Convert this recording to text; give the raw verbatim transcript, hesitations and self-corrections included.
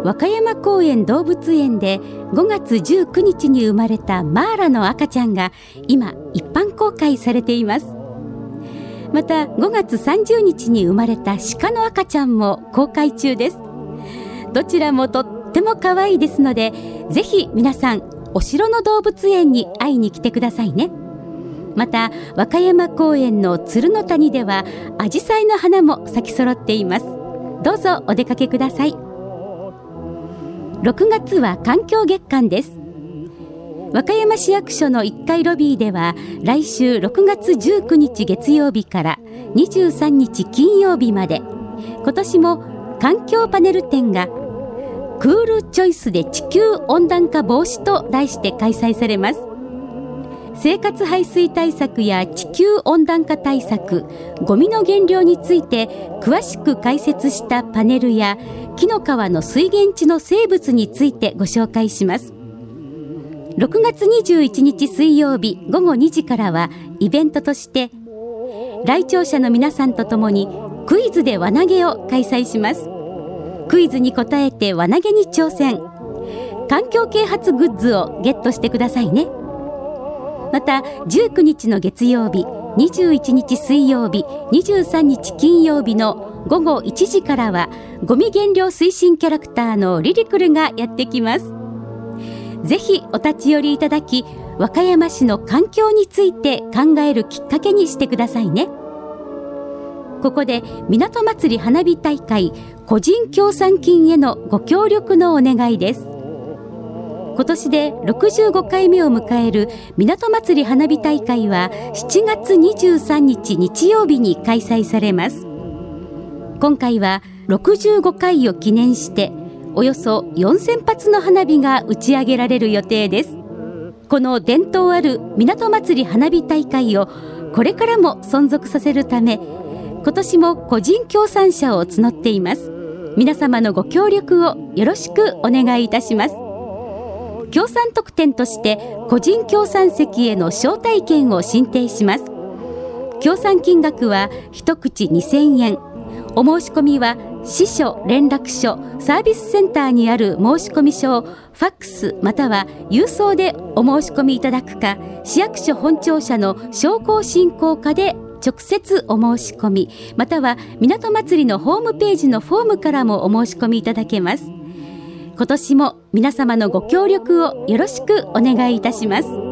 和歌山公園動物園でごがつじゅうくにちに生まれたマーラの赤ちゃんが今一般公開されています。またごがつさんじゅうにちに生まれた鹿の赤ちゃんも公開中です。どちらもとっても可愛いですので、ぜひ皆さんお城の動物園に会いに来てくださいね。また和歌山公園の鶴の谷ではアジサイの花も咲き揃っています。どうぞお出かけください。ろくがつは環境月間です。和歌山市役所のいっかいロビーでは来週ろくがつじゅうくにち月曜日からにじゅうさんにち金曜日まで、今年も環境パネル展がクールチョイスで地球温暖化防止と題して開催されます。生活排水対策や地球温暖化対策、ゴミの減量について詳しく解説したパネルや紀の川の水源地の生物についてご紹介します。ろくがつにじゅういちにち水曜日ごごにじからはイベントとして来庁者の皆さんとともにクイズで輪投げを開催します。クイズに答えて輪投げに挑戦、環境啓発グッズをゲットしてくださいね。またじゅうくにちの月曜日、にじゅういちにち水曜日、にじゅうさんにち金曜日のごごいちじからはゴミ減量推進キャラクターのリリクルがやってきます。ぜひお立ち寄りいただき、和歌山市の環境について考えるきっかけにしてくださいね。ここで港まつり花火大会個人協賛金へのご協力のお願いです。今年でろくじゅうごかいめを迎える港まつり花火大会はしちがつにじゅうさんにち日曜日に開催されます。今回はろくじゅうごかいを記念しておよそよんせんぱつの花火が打ち上げられる予定です。この伝統ある港まつり花火大会をこれからも存続させるため、今年も個人協賛者を募っています。皆様のご協力をよろしくお願いいたします。協賛特典として個人協賛席への招待券を進呈します。協賛金額は一口にせんえん。お申し込みは支所連絡所サービスセンターにある申し込み書をファックスまたは郵送でお申し込みいただくか、市役所本庁舎の商工振興課で直接お申し込み、または港まつりのホームページのフォームからもお申し込みいただけます。今年も皆様のご協力をよろしくお願いいたします。